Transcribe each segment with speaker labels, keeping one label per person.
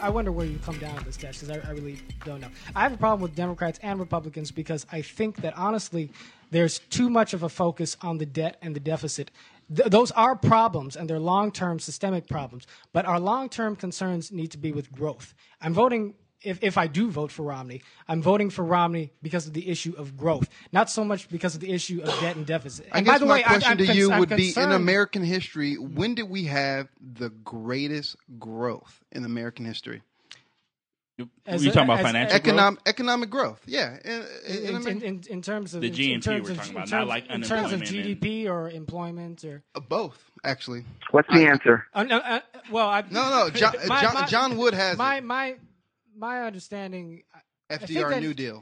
Speaker 1: I wonder where you come down on this, Dash, because I really don't know. I have a problem with Democrats and Republicans because I think that, honestly, there's too much of a focus on the debt and the deficit. Those are problems, and they're long-term systemic problems. But our long-term concerns need to be with growth. I'm voting, if I do vote for Romney, I'm voting for Romney because of the issue of growth, not so much because of the issue of debt and deficit.
Speaker 2: I guess my question to you would be, in American history, when did we have the greatest growth in American history?
Speaker 3: You're talking about financial
Speaker 2: economic growth, yeah.
Speaker 1: In terms of
Speaker 3: the GNP we're talking about, not like unemployment.
Speaker 1: In terms of GDP or employment or
Speaker 2: both, actually.
Speaker 4: What's the answer?
Speaker 2: John Wood has
Speaker 1: my understanding.
Speaker 2: FDR New Deal.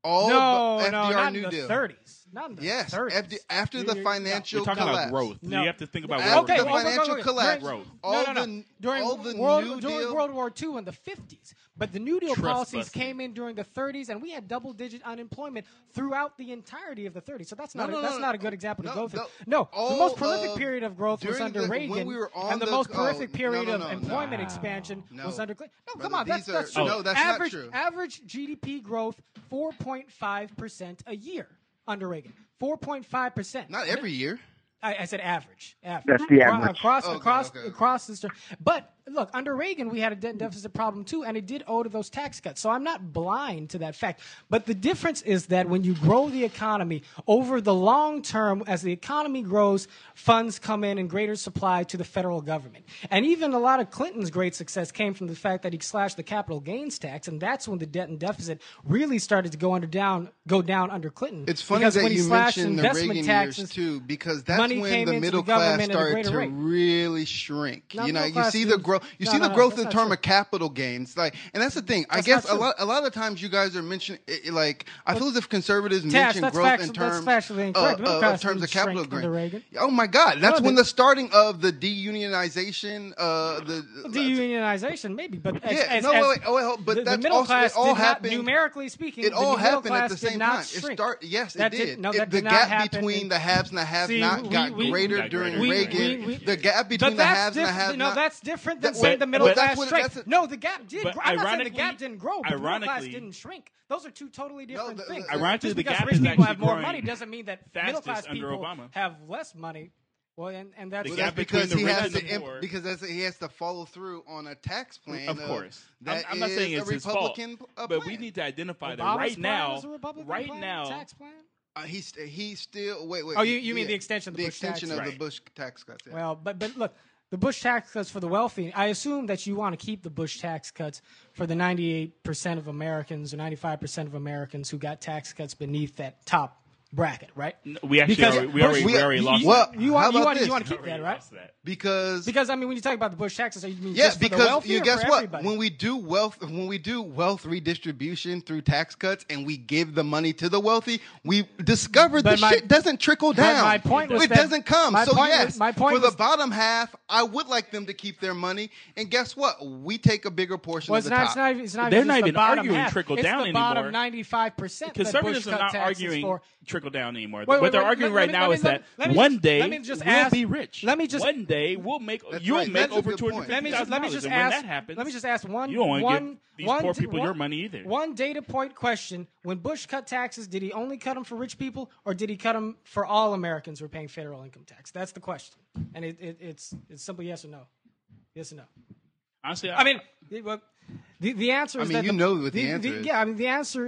Speaker 1: Not
Speaker 2: New
Speaker 1: in the
Speaker 2: Deal.
Speaker 1: 30s. Not in the 30s.
Speaker 2: After the financial
Speaker 3: collapse.
Speaker 2: About
Speaker 3: growth.
Speaker 1: No.
Speaker 3: You have to think about
Speaker 2: after the financial collapse.
Speaker 1: During World War II in the 50s. But the New Deal policies came in during the 30s, and we had double-digit unemployment throughout the entirety of the 30s. So that's not a good example to go through. No, the most prolific period of growth was under Reagan, and the most prolific period of employment expansion was under Clinton. No, come on, that's true.
Speaker 2: No, that's not true.
Speaker 1: Average GDP growth 4.5% a year under Reagan. 4.5%.
Speaker 2: Not every year.
Speaker 1: I said average.
Speaker 4: That's the average.
Speaker 1: Across this term. But look, under Reagan, we had a debt deficit problem too, and it did owe to those tax cuts. So I'm not blind to that fact. But the difference is that when you grow the economy over the long term, as the economy grows, funds come in greater supply to the federal government. And even a lot of Clinton's great success came from the fact that he slashed the capital gains tax, and that's when the debt and deficit really started to go down under Clinton.
Speaker 2: It's funny that you mentioned the Reagan years too, because that's when the middle class started to really shrink. You see the growth. You see the growth in terms of capital gains, and that's the thing. I guess a lot of times you guys are mentioning, I feel as if conservatives mention growth in terms of capital gains. Oh my God, that's when the starting of the deunionization,
Speaker 1: deunionization maybe, but
Speaker 2: the
Speaker 1: middle class all happened numerically speaking.
Speaker 2: It all happened at the same time.
Speaker 1: Yes,
Speaker 2: it did. The gap between the haves and the have-not got greater during Reagan. The gap between the haves and the have-not.
Speaker 1: No, that's different than saying the middle class shrank. No, the gap did grow. I'm not saying the gap didn't grow, but the middle class didn't shrink. Those are two totally different things.
Speaker 3: Ironically,
Speaker 1: just
Speaker 3: the
Speaker 1: because
Speaker 3: gap
Speaker 1: rich
Speaker 3: is
Speaker 1: people have
Speaker 3: actually
Speaker 1: more
Speaker 3: growing
Speaker 1: money doesn't mean that middle class people have less money. Well, and that's
Speaker 2: because he has to follow through on a tax plan.
Speaker 3: Of course,
Speaker 2: I'm
Speaker 3: not saying it's his fault, but we
Speaker 2: need
Speaker 3: to identify that
Speaker 1: right
Speaker 3: now.
Speaker 1: Tax plan.
Speaker 2: He's still wait.
Speaker 1: Oh, you mean the extension of the
Speaker 2: Bush tax cuts? Yeah.
Speaker 1: Well, but look, the Bush tax cuts for the wealthy. I assume that you want to keep the Bush tax cuts for the 98% of Americans or 95% of Americans who got tax cuts beneath that top bracket, right?
Speaker 3: We already lost.
Speaker 2: Well,
Speaker 1: you want to keep that, right?
Speaker 2: Because
Speaker 1: I mean, when you talk about the Bush taxes, you mean just for the wealthy,
Speaker 2: guess
Speaker 1: for
Speaker 2: what?
Speaker 1: Everybody?
Speaker 2: When we do wealth redistribution through tax cuts, and we give the money to the wealthy, we discover shit doesn't trickle down.
Speaker 1: My point was
Speaker 2: it doesn't come.
Speaker 1: For
Speaker 2: the bottom half, I would like them to keep their money, and guess what? We take a bigger portion of the top.
Speaker 3: They're not even arguing trickle down anymore.
Speaker 1: It's the bottom 95%.
Speaker 3: Conservatives are not arguing trickle down anymore.
Speaker 1: What
Speaker 3: they're arguing right now is that one day we'll be rich. One day we'll make you'll make over $250,000. And when that happens,
Speaker 1: let me just ask one.
Speaker 3: You don't want to give these poor people your money either.
Speaker 1: One data point question: when Bush cut taxes, did he only cut them for rich people, or did he cut them for all Americans who are paying federal income tax? That's the question, and it's simply yes or no. Yes or no.
Speaker 3: Honestly,
Speaker 1: I mean, the answer is that
Speaker 2: the answer is.
Speaker 1: Yeah, I mean the answer.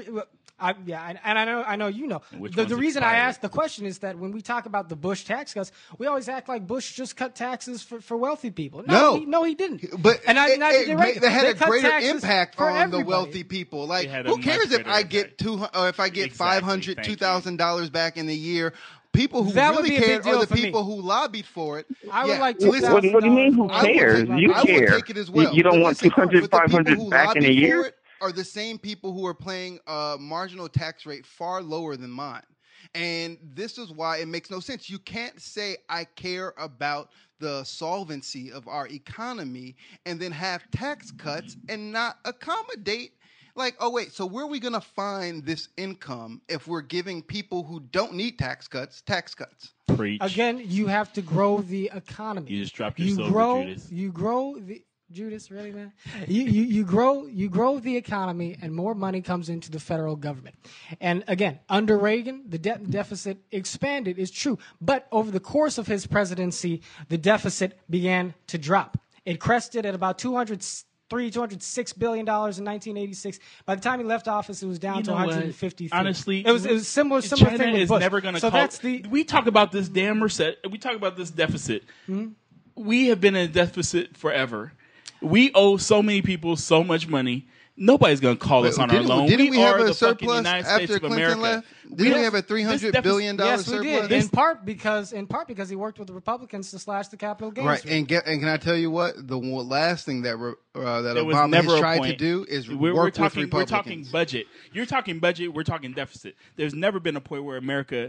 Speaker 1: I know you know. The reason I asked the question is that when we talk about the Bush tax cuts, we always act like Bush just cut taxes for wealthy people. No, he didn't.
Speaker 2: But they had a greater impact on the wealthy people. Like, who cares if I get $500, $2,000 back in a year? People who really cared are the people who lobbied for it.
Speaker 1: I would like
Speaker 4: What do you mean? Who cares? You care.
Speaker 2: I would take it as well.
Speaker 4: You don't want 200, 500 back in a year?
Speaker 2: Are the same people who are paying a marginal tax rate far lower than mine. And this is why it makes no sense. You can't say I care about the solvency of our economy and then have tax cuts and not accommodate. Like, oh, wait, so where are we going to find this income if we're giving people who don't need tax cuts tax cuts?
Speaker 3: Preach.
Speaker 1: Again, you have to grow the economy.
Speaker 3: You just dropped your silver, Judas.
Speaker 1: You grow the... Judas, really, man? You grow the economy, and more money comes into the federal government. And again, under Reagan, the debt and deficit expanded, is true. But over the course of his presidency, the deficit began to drop. It crested at about $206 billion in 1986. By the time he left office, it was down to 153.
Speaker 3: Honestly,
Speaker 1: it was similar
Speaker 3: China
Speaker 1: thing with
Speaker 3: is
Speaker 1: Bush.
Speaker 3: never going to.
Speaker 1: So that's
Speaker 3: we talk about this we talk about this deficit. Mm-hmm. We have been in a deficit forever. We owe so many people so much money. Nobody's going to call us on our loan.
Speaker 2: Didn't we have
Speaker 3: are
Speaker 2: a
Speaker 3: the
Speaker 2: surplus
Speaker 3: after
Speaker 2: Clinton left? Didn't we have a $300 billion
Speaker 1: yes,
Speaker 2: surplus?
Speaker 1: We did. In part because he worked with the Republicans to slash the capital gains.
Speaker 2: Right, and can I tell you what? The last thing that Obama has tried to do is work with Republicans.
Speaker 3: We're talking budget. You're talking budget. We're talking deficit. There's never been a point where America.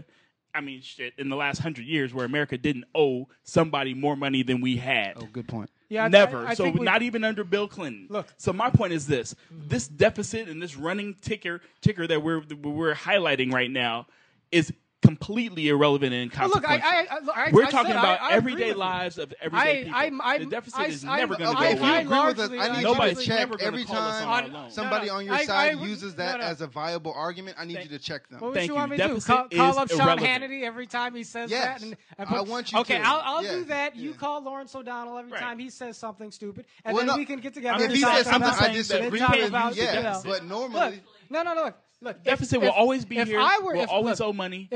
Speaker 3: In the last 100 years, where America didn't owe somebody more money than we had.
Speaker 2: Oh, good point.
Speaker 3: Yeah, never. So not even under Bill Clinton.
Speaker 1: Look.
Speaker 3: So my point is this: this deficit and this running ticker that we're highlighting right now is completely irrelevant and inconsequential. We're talking about everyday lives of everyday people. The deficit is never going to go away.
Speaker 2: If you agree with us, I need you to check every time somebody on your side uses that as a viable argument. I need you to check them.
Speaker 1: What you want me to do? Call up Sean Hannity every time he says that?
Speaker 2: I want you to.
Speaker 1: Okay, I'll do that. You call Lawrence O'Donnell every time he says something stupid, and then we can get together and talk about it.
Speaker 2: I disagree with you, but normally...
Speaker 1: No, look,
Speaker 3: deficit will always be here. We'll always owe money.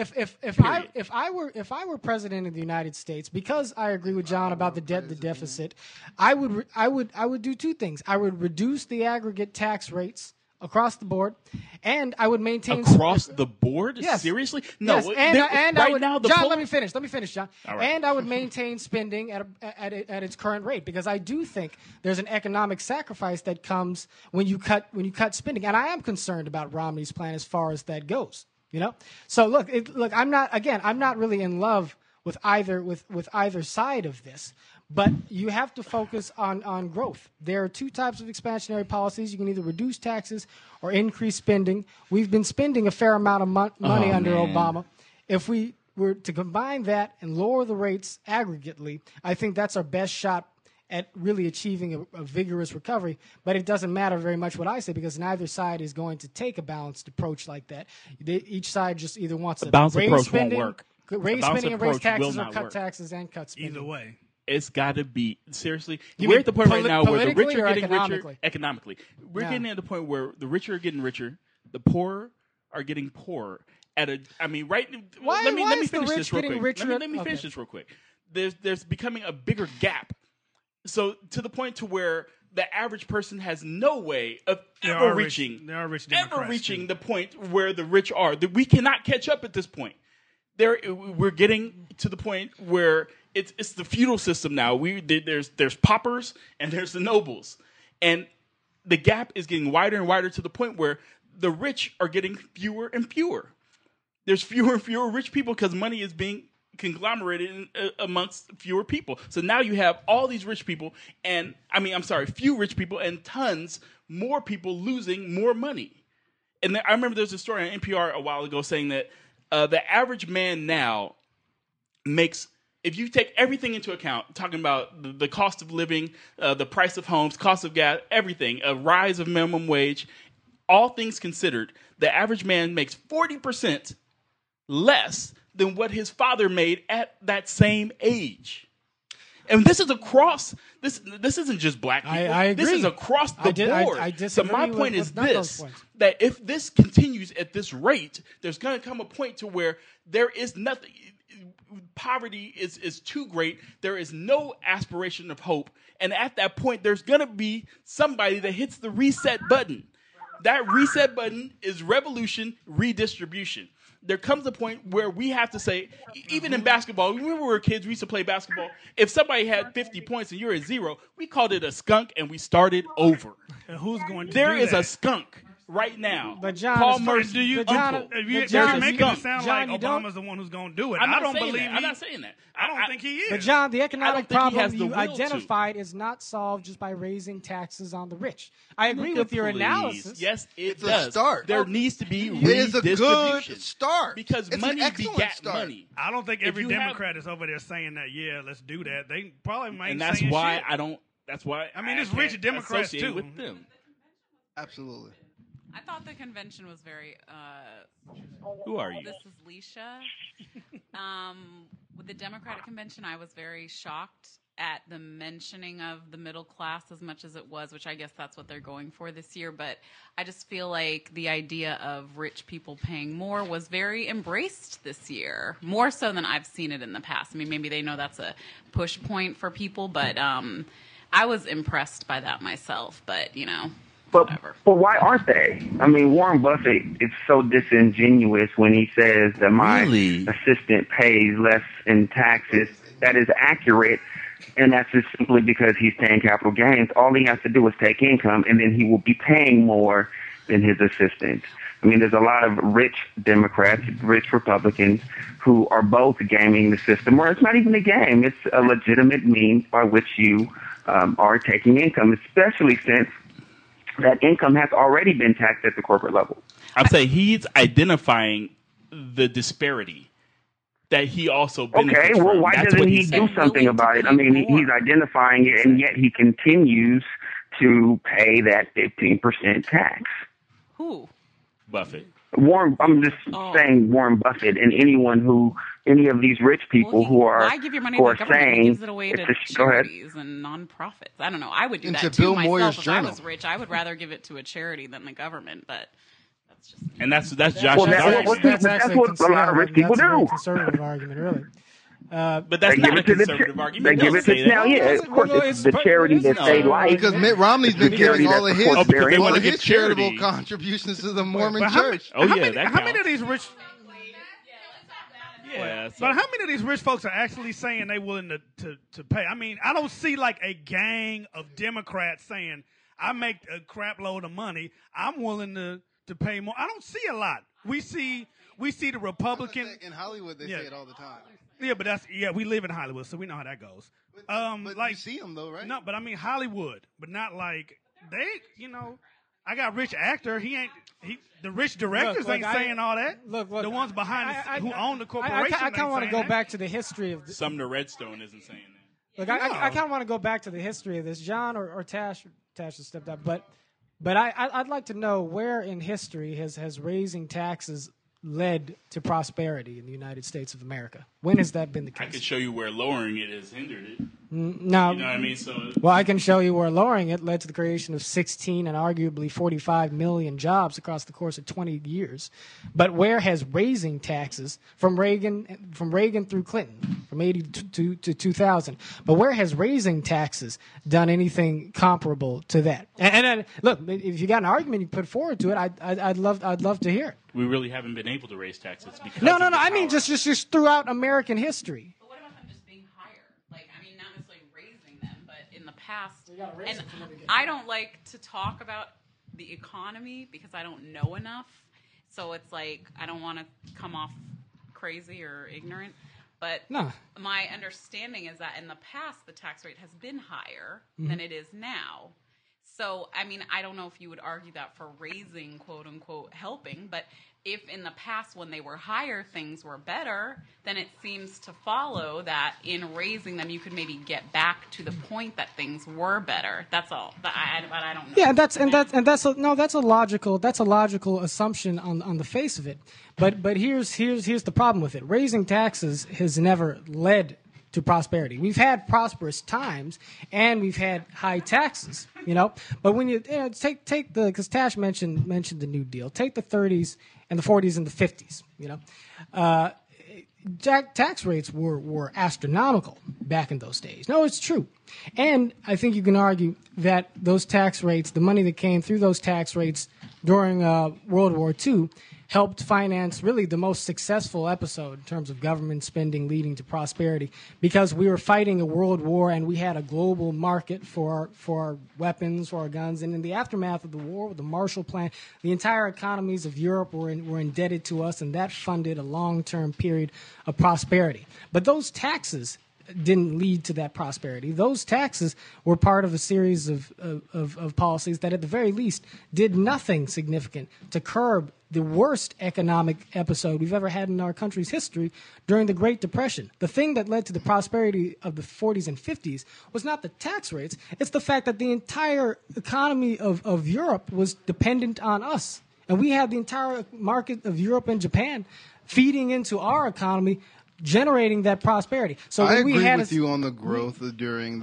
Speaker 1: If I were president of the United States, because I agree with John about the deficit, I would do two things. I would reduce the aggregate tax rates across the board, and I would maintain
Speaker 3: across the board.
Speaker 1: Yes.
Speaker 3: Seriously, no.
Speaker 1: Yes. And
Speaker 3: right
Speaker 1: I would,
Speaker 3: now,
Speaker 1: John, let me finish, John.
Speaker 3: Right.
Speaker 1: And I would maintain spending at its current rate, because I do think there's an economic sacrifice that comes when you cut spending, and I am concerned about Romney's plan as far as that goes. So look, I'm not really in love with either side of this. But you have to focus on growth. There are two types of expansionary policies. You can either reduce taxes or increase spending. We've been spending a fair amount of money under Obama. If we were to combine that and lower the rates aggregately, I think that's our best shot at really achieving a vigorous recovery. But it doesn't matter very much what I say, because neither side is going to take a balanced approach like that. Each side just either wants to raise spending and raise taxes, or cut taxes and cut spending.
Speaker 5: Either way.
Speaker 3: It's got to be, seriously. We're at the point right now where the rich are getting
Speaker 1: richer
Speaker 3: economically. We're getting at the point where the richer are getting richer, the poor are getting poorer. Let me finish this real quick. Let me finish this real quick. There's becoming a bigger gap. So to the point to where the average person has no way of ever reaching the point where the rich are. We cannot catch up at this point. We're getting to the point where it's the feudal system now. There's paupers and there's the nobles, and the gap is getting wider and wider to the point where the rich are getting fewer and fewer. There's fewer and fewer rich people because money is being conglomerated amongst fewer people. So now you have all these rich people, few rich people and tons more people losing more money. And I remember there's a story on NPR a while ago saying that the average man now makes, if you take everything into account, talking about the cost of living, the price of homes, cost of gas, everything, a rise of minimum wage, all things considered, the average man makes 40% less than what his father made at that same age. And this is across, this isn't just black people.
Speaker 1: I agree.
Speaker 3: This is across the board.
Speaker 1: I disagree.
Speaker 3: So my point is this,
Speaker 1: points.
Speaker 3: that if this continues at this rate, there's going to come a point to where there is nothing, poverty is too great. There is no aspiration of hope. And at that point, there's going to be somebody that hits the reset button. That reset button is revolution, redistribution. There comes a point where we have to say, even in basketball, when we were kids, we used to play basketball. If somebody had 50 points and you're at 0, we called it a skunk and we started over.
Speaker 5: And who's going to
Speaker 3: There
Speaker 5: do
Speaker 3: is
Speaker 5: that?
Speaker 3: a skunk right now.
Speaker 1: But John,
Speaker 3: Paul Mercer,
Speaker 5: you're making it sound like Obama's the one who's going to do it. I don't believe
Speaker 3: I'm not saying that.
Speaker 5: I don't think he is.
Speaker 1: But John, the economic problem you
Speaker 3: will
Speaker 1: identified is not solved just by raising taxes on the rich. I agree with your analysis.
Speaker 3: Yes,
Speaker 2: it's
Speaker 3: does.
Speaker 2: A start.
Speaker 3: There needs to be
Speaker 2: It is a
Speaker 3: redistribution.
Speaker 2: good start.
Speaker 3: Because
Speaker 2: it's
Speaker 3: money
Speaker 2: an excellent
Speaker 3: begat
Speaker 2: start.
Speaker 3: money.
Speaker 5: I don't think every Democrat is over there saying that, let's do that. They probably might
Speaker 3: And that's why I don't That's why.
Speaker 5: I mean, it's rich Democrats too.
Speaker 3: With them.
Speaker 2: Absolutely.
Speaker 6: I thought the convention was very.
Speaker 3: Who are you?
Speaker 6: This is Leisha. With the Democratic convention, I was very shocked at the mentioning of the middle class as much as it was, which I guess that's what they're going for this year. But I just feel like the idea of rich people paying more was very embraced this year, more so than I've seen it in the past. I mean, maybe they know that's a push point for people, but I was impressed by that myself. But,
Speaker 4: But
Speaker 6: whatever.
Speaker 4: why aren't they? I mean, Warren Buffett is so disingenuous when he says that my assistant pays less in taxes. That is accurate, and that's just simply because he's paying capital gains. All he has to do is take income, and then he will be paying more than his assistant. I mean, there's a lot of rich Democrats, rich Republicans who are both gaming the system, or it's not even a game. It's a legitimate means by which you are taking income, especially since that income has already been taxed at the corporate level.
Speaker 3: I'm saying he's identifying the disparity that he also benefits from.
Speaker 4: Okay, well, why doesn't he do something about it? I mean, he's identifying it, and yet he continues to pay that 15% tax.
Speaker 6: Who?
Speaker 3: Buffett.
Speaker 4: I'm just saying Warren Buffett and any of these rich people who are
Speaker 6: why give your money to the government? He gives it away to charities
Speaker 4: and
Speaker 6: nonprofits. I don't know. I would do that
Speaker 2: to
Speaker 6: too
Speaker 2: Bill
Speaker 6: myself
Speaker 2: Moyer's
Speaker 6: if
Speaker 2: journal.
Speaker 6: I was rich. I would rather give it to a charity than the government, but that's just me.
Speaker 3: And that's Josh's
Speaker 4: argument. That's what a lot of rich people do.
Speaker 1: That's a conservative argument, really.
Speaker 3: But that's not a conservative argument.
Speaker 4: They give it to now, of course, it's the charity that they like.
Speaker 2: Because Mitt Romney's been giving all of his charitable
Speaker 3: charity
Speaker 2: contributions to the Mormon
Speaker 5: But
Speaker 2: Church.
Speaker 5: How many of these rich?
Speaker 3: Yeah,
Speaker 5: But how many of these rich folks are actually saying they willing to pay? I mean, I don't see like a gang of Democrats saying, I make a crap load of money, I'm willing to pay more. I don't see a lot. We see the Republican
Speaker 2: In Hollywood, they say it all the time.
Speaker 5: Yeah, but we live in Hollywood, so we know how that goes.
Speaker 2: But
Speaker 5: like
Speaker 2: you see them though, right?
Speaker 5: No, but I mean Hollywood, but not like they. I got a rich actor. The rich directors ain't saying all that.
Speaker 1: Look,
Speaker 5: the ones behind who own the corporation.
Speaker 1: I kind of want to go back to the history of.
Speaker 3: Sumner Redstone isn't saying that.
Speaker 1: Look, I kind of want to go back to the history of this. John or Tash has stepped up, but I'd like to know where in history has raising taxes led to prosperity in the United States of America. When has that been the case?
Speaker 3: I can show you where lowering it has hindered it.
Speaker 1: No.
Speaker 3: You know what I mean?
Speaker 1: Well, I can show you where lowering it led to the creation of 16 and arguably 45 million jobs across the course of 20 years. But where has raising taxes from Reagan through Clinton, from 80 to 2000, but where has raising taxes done anything comparable to that? And look, if you got an argument you put forward to it, I'd love to hear it.
Speaker 3: We really haven't been able to raise taxes because
Speaker 1: no. I mean just throughout American history.
Speaker 6: But what about them just being higher? Like, I mean, not necessarily raising them, but in the past. And I don't like to talk about the economy because I don't know enough. So it's like I don't want to come off crazy or ignorant. But my understanding is that in the past, the tax rate has been higher than it is now. So, I mean, I don't know if you would argue that for raising, quote unquote, helping, but if in the past when they were higher, things were better, then it seems to follow that in raising them, you could maybe get back to the point that things were better. That's all. But I don't know.
Speaker 1: Yeah, that's a logical assumption on the face of it. But here's the problem with it. Raising taxes has never led to prosperity. We've had prosperous times and we've had high taxes, But when you take because Tash mentioned the New Deal, take the 30s and the 40s and the 50s, tax rates were astronomical back in those days. No, it's true. And I think you can argue that those tax rates, the money that came through those tax rates during World War II, helped finance really the most successful episode in terms of government spending leading to prosperity, because we were fighting a world war and we had a global market for our weapons, for our guns. And in the aftermath of the war, with the Marshall Plan, the entire economies of Europe were indebted to us, and that funded a long-term period of prosperity. But those taxes didn't lead to that prosperity. Those taxes were part of a series of policies that at the very least did nothing significant to curb the worst economic episode we've ever had in our country's history during the Great Depression. The thing that led to the prosperity of the 40s and 50s was not the tax rates, it's the fact that the entire economy of Europe was dependent on us. And we had the entire market of Europe and Japan feeding into our economy, generating that prosperity. So
Speaker 2: I agree with you on the growth during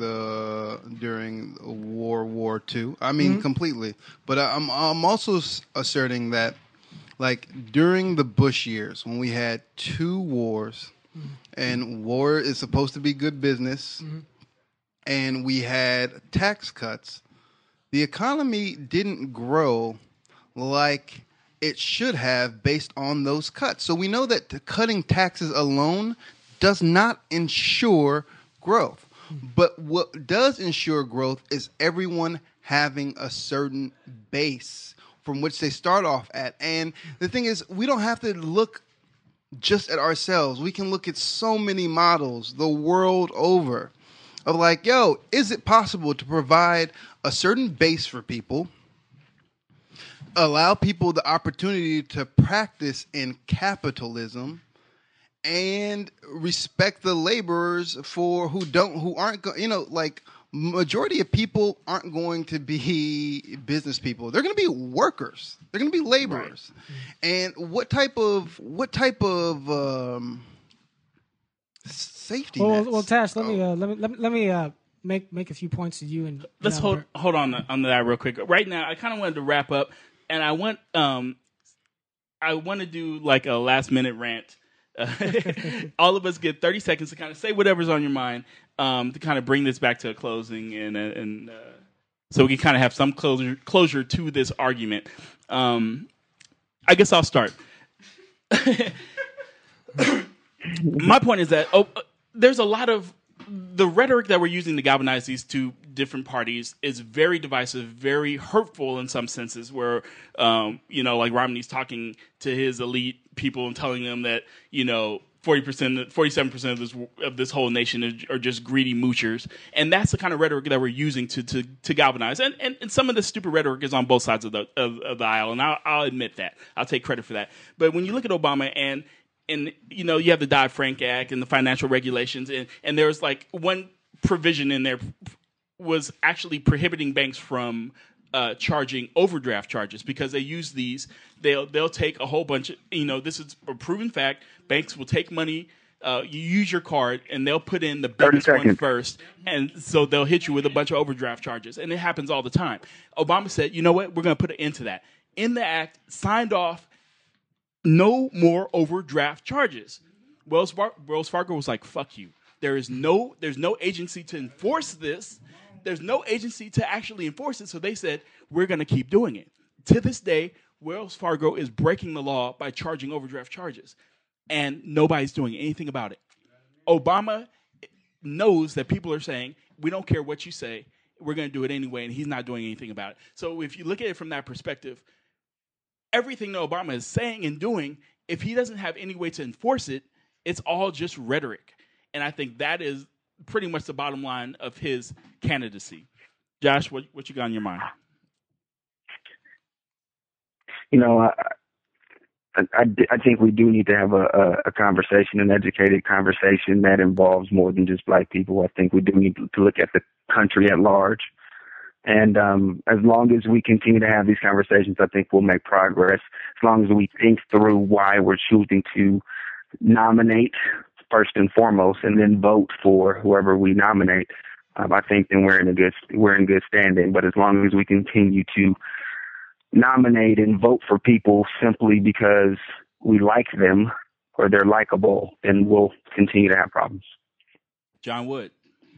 Speaker 2: World War II. I mean, completely. But I'm also asserting that, like, during the Bush years, when we had 2 wars, and war is supposed to be good business, and we had tax cuts, the economy didn't grow like it should have based on those cuts. So we know that cutting taxes alone does not ensure growth. But what does ensure growth is everyone having a certain base from which they start off at. And the thing is, we don't have to look just at ourselves. We can look at so many models the world over of like, yo, is it possible to provide a certain base for people, allow people the opportunity to practice in capitalism, and respect the laborers for who aren't, like, majority of people aren't going to be business people. They're going to be workers. They're going to be laborers. Right. And what type of safety nets?
Speaker 1: Well, Tash, let me make a few points to you, and
Speaker 3: let's hold on that real quick. Right now, I kind of wanted to wrap up, and I want to do like a last minute rant. All of us get 30 seconds to kind of say whatever's on your mind, to kind of bring this back to a closing, and so we can kind of have some closure to this argument. I guess I'll start. My point is that there's a lot of the rhetoric that we're using to galvanize these two different parties is very divisive, very hurtful in some senses, where, like Romney's talking to his elite people and telling them that, 47% of this whole nation are just greedy moochers. And that's the kind of rhetoric that we're using to galvanize. And some of the stupid rhetoric is on both sides of the aisle. And I'll admit that. I'll take credit for that. But when you look at Obama and you have the Dodd-Frank Act and the financial regulations, and there's like one provision in there was actually prohibiting banks from charging overdraft charges, because they use these. They'll take a whole bunch of, this is a proven fact. Banks will take money. You use your card, and they'll put in the biggest one first, and so they'll hit you with a bunch of overdraft charges, and it happens all the time. Obama said, you know what, we're going to put an end to that. In the act, signed off, no more overdraft charges. Wells Fargo was like, fuck you. There's no agency to enforce this. There's no agency to actually enforce it. So they said, we're going to keep doing it. To this day, Wells Fargo is breaking the law by charging overdraft charges, and nobody's doing anything about it. Obama knows that people are saying, we don't care what you say, we're going to do it anyway, and he's not doing anything about it. So if you look at it from that perspective, everything that Obama is saying and doing, if he doesn't have any way to enforce it, it's all just rhetoric. And I think that is pretty much the bottom line of his candidacy. Josh, what you got on your mind?
Speaker 4: I think we do need to have a conversation, an educated conversation that involves more than just black people. I think we do need to look at the country at large. And as long as we continue to have these conversations, I think we'll make progress. As long as we think through why we're choosing to nominate first and foremost, and then vote for whoever we nominate, I think then we're in good standing. But as long as we continue to nominate and vote for people simply because we like them or they're likable, then we'll continue to have problems.
Speaker 3: John Wood.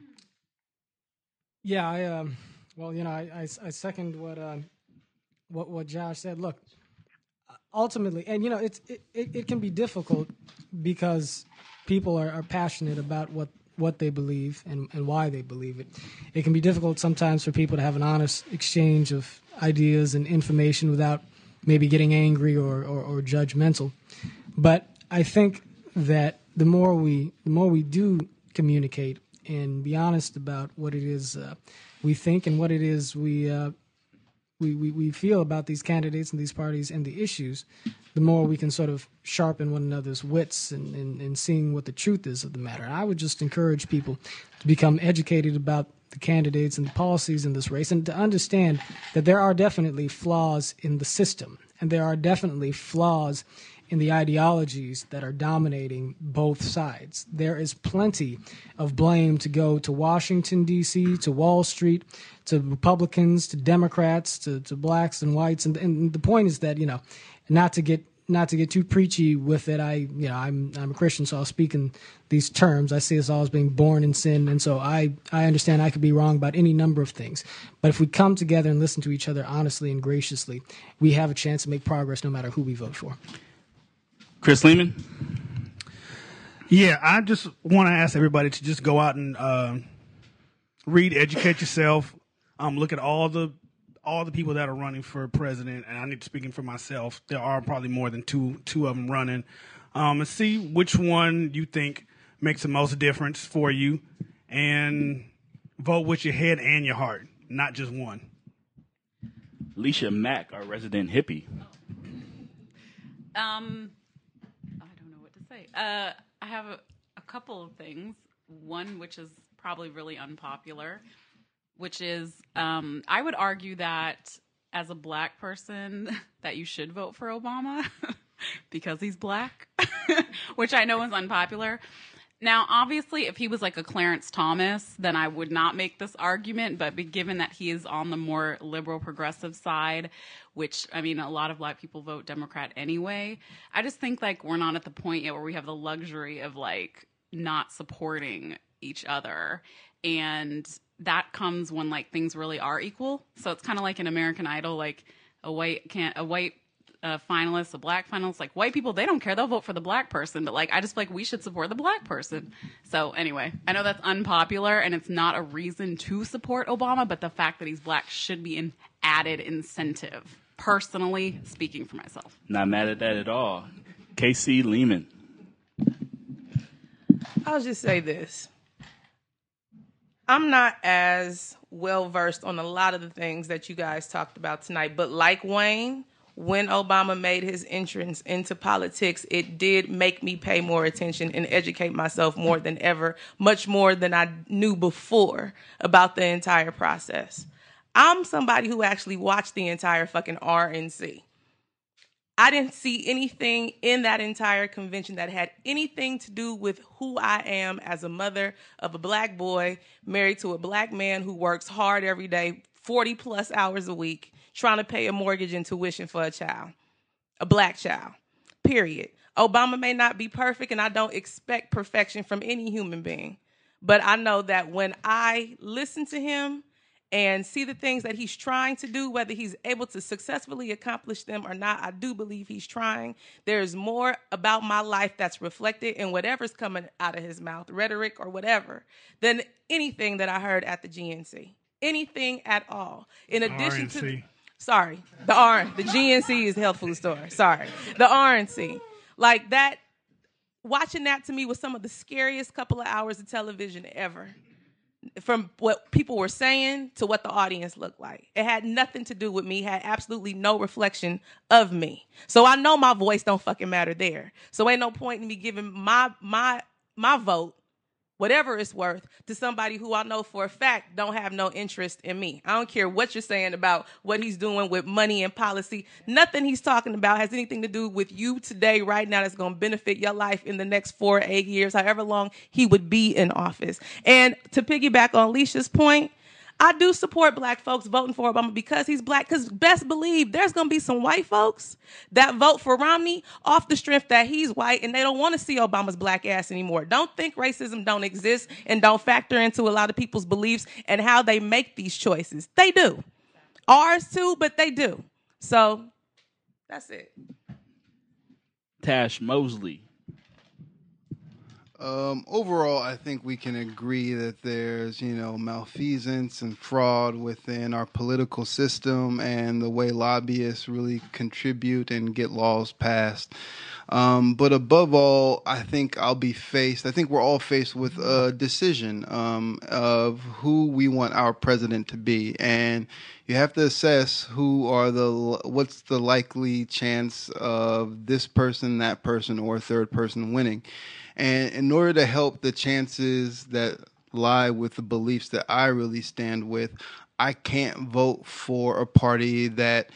Speaker 1: Yeah, I second what Josh said. Look, ultimately, and it can be difficult because people are passionate about what they believe and why they believe it. It can be difficult sometimes for people to have an honest exchange of ideas and information without maybe getting angry or judgmental. But I think that the more we do communicate and be honest about what it is we think and what it is we feel about these candidates and these parties and the issues, the more we can sort of sharpen one another's wits and seeing what the truth is of the matter. And I would just encourage people to become educated about the candidates and the policies in this race and to understand that there are definitely flaws in the system and there are definitely flaws in the ideologies that are dominating both sides. There is plenty of blame to go to Washington, D.C., to Wall Street, to Republicans, to Democrats, to blacks and whites. And the point is that, not to get too preachy with it. I'm a Christian, so I'll speak in these terms. I see us all as being born in sin, and so I understand I could be wrong about any number of things. But if we come together and listen to each other honestly and graciously, we have a chance to make progress no matter who we vote for.
Speaker 3: Chris Lehman?
Speaker 5: Yeah, I just want to ask everybody to just go out and read, educate yourself, look at all the people that are running for president, and I need to speaking for myself. There are probably more than two of them running, and see which one you think makes the most difference for you, and vote with your head and your heart, not just one.
Speaker 3: Alicia Mack, our resident hippie.
Speaker 6: I don't know what to say. I have a couple of things. One, which is probably really unpopular, which is I would argue that as a black person that you should vote for Obama because he's black, which I know is unpopular. Now, obviously, if he was like a Clarence Thomas, then I would not make this argument. But given that he is on the more liberal progressive side, which, I mean, a lot of black people vote Democrat anyway, I just think like we're not at the point yet where we have the luxury of like not supporting each other. And that comes when like things really are equal. So it's kind of like an American Idol, like a white finalist, a black finalist. Like white people, they don't care; they'll vote for the black person. But like I just feel like we should support the black person. So anyway, I know that's unpopular and it's not a reason to support Obama, but the fact that he's black should be an added incentive. Personally, speaking for myself,
Speaker 3: not mad at that at all. KC Lehman.
Speaker 7: I'll just say this. I'm not as well versed on a lot of the things that you guys talked about tonight, but like Wayne, when Obama made his entrance into politics, it did make me pay more attention and educate myself more than ever, much more than I knew before about the entire process. I'm somebody who actually watched the entire fucking RNC. I didn't see anything in that entire convention that had anything to do with who I am as a mother of a black boy married to a black man who works hard every day, 40 plus hours a week, trying to pay a mortgage and tuition for a child, a black child, period. Obama may not be perfect, and I don't expect perfection from any human being. But I know that when I listen to him and see the things that he's trying to do, whether he's able to successfully accomplish them or not, I do believe he's trying. There's more about my life that's reflected in whatever's coming out of his mouth, rhetoric or whatever, than anything that I heard at the GNC. Anything at all. In addition
Speaker 5: RNC.
Speaker 7: to the GNC is health food store. Sorry. The RNC. Like that, watching that to me was some of the scariest couple of hours of television ever. From what people were saying to what the audience looked like. It had nothing to do with me, had absolutely no reflection of me. So I know my voice don't fucking matter there. So ain't no point in me giving my vote, whatever it's worth, to somebody who I know for a fact don't have no interest in me. I don't care what you're saying about what he's doing with money and policy. Nothing he's talking about has anything to do with you today, right now, that's going to benefit your life in the next 4 or 8 years, however long he would be in office. And to piggyback on Alicia's point, I do support black folks voting for Obama because he's black, because best believe there's going to be some white folks that vote for Romney off the strength that he's white and they don't want to see Obama's black ass anymore. Don't think racism don't exist and don't factor into a lot of people's beliefs and how they make these choices. They do. Ours too, but they do. So that's it.
Speaker 3: Tash Mosley.
Speaker 2: Overall, I think we can agree that there's, malfeasance and fraud within our political system and the way lobbyists really contribute and get laws passed. But above all, I think we're all faced with a decision of who we want our president to be. And you have to assess what's the likely chance of this person, that person, or a third person winning. And in order to help the chances that lie with the beliefs that I really stand with, I can't vote for a party that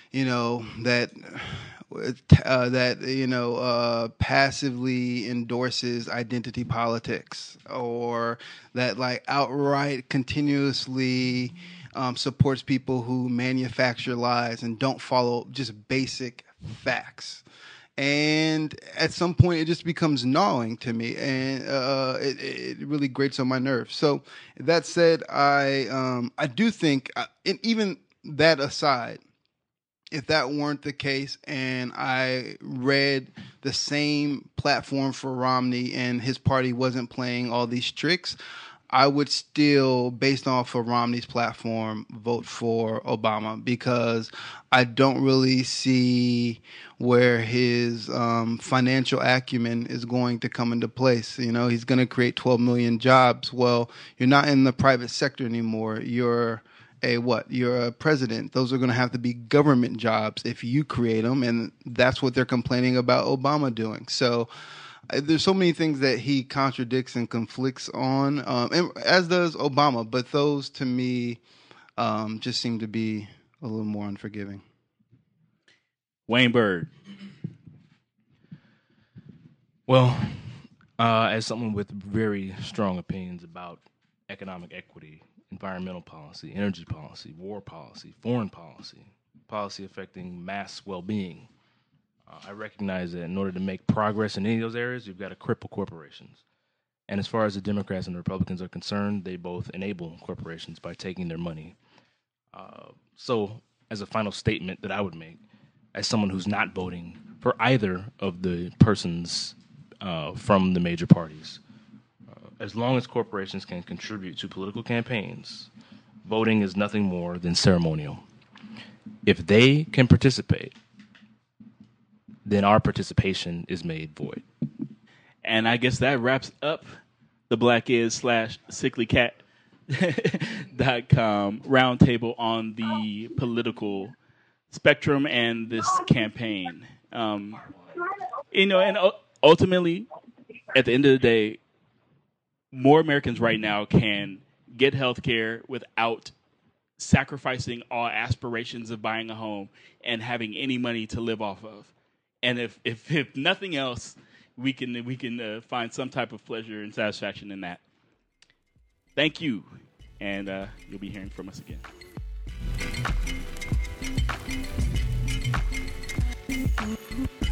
Speaker 2: passively endorses identity politics, or that like outright continuously supports people who manufacture lies and don't follow just basic facts. And at some point, it just becomes gnawing to me, and it really grates on my nerves. So that said, I do think, and even that aside, if that weren't the case, and I read the same platform for Romney and his party wasn't playing all these tricks, I would still, based off of Romney's platform, vote for Obama, because I don't really see where his financial acumen is going to come into place. He's going to create 12 million jobs. Well, you're not in the private sector anymore. You're a president. Those are going to have to be government jobs if you create them, and that's what they're complaining about Obama doing. So there's so many things that he contradicts and conflicts on, and as does Obama. But those, to me, just seem to be a little more unforgiving.
Speaker 3: Wayne Bird.
Speaker 8: Well, as someone with very strong opinions about economic equity, environmental policy, energy policy, war policy, foreign policy, policy affecting mass well-being, I recognize that in order to make progress in any of those areas, you've got to cripple corporations. And as far as the Democrats and the Republicans are concerned, they both enable corporations by taking their money. So as a final statement that I would make, as someone who's not voting for either of the persons from the major parties, as long as corporations can contribute to political campaigns, voting is nothing more than ceremonial. If they can participate, then our participation is made void.
Speaker 3: And I guess that wraps up the blackiz/sicklycat.com roundtable on the political spectrum and this campaign. And ultimately, at the end of the day, more Americans right now can get health care without sacrificing all aspirations of buying a home and having any money to live off of. And if nothing else, we can find some type of pleasure and satisfaction in that. Thank you, and you'll be hearing from us again.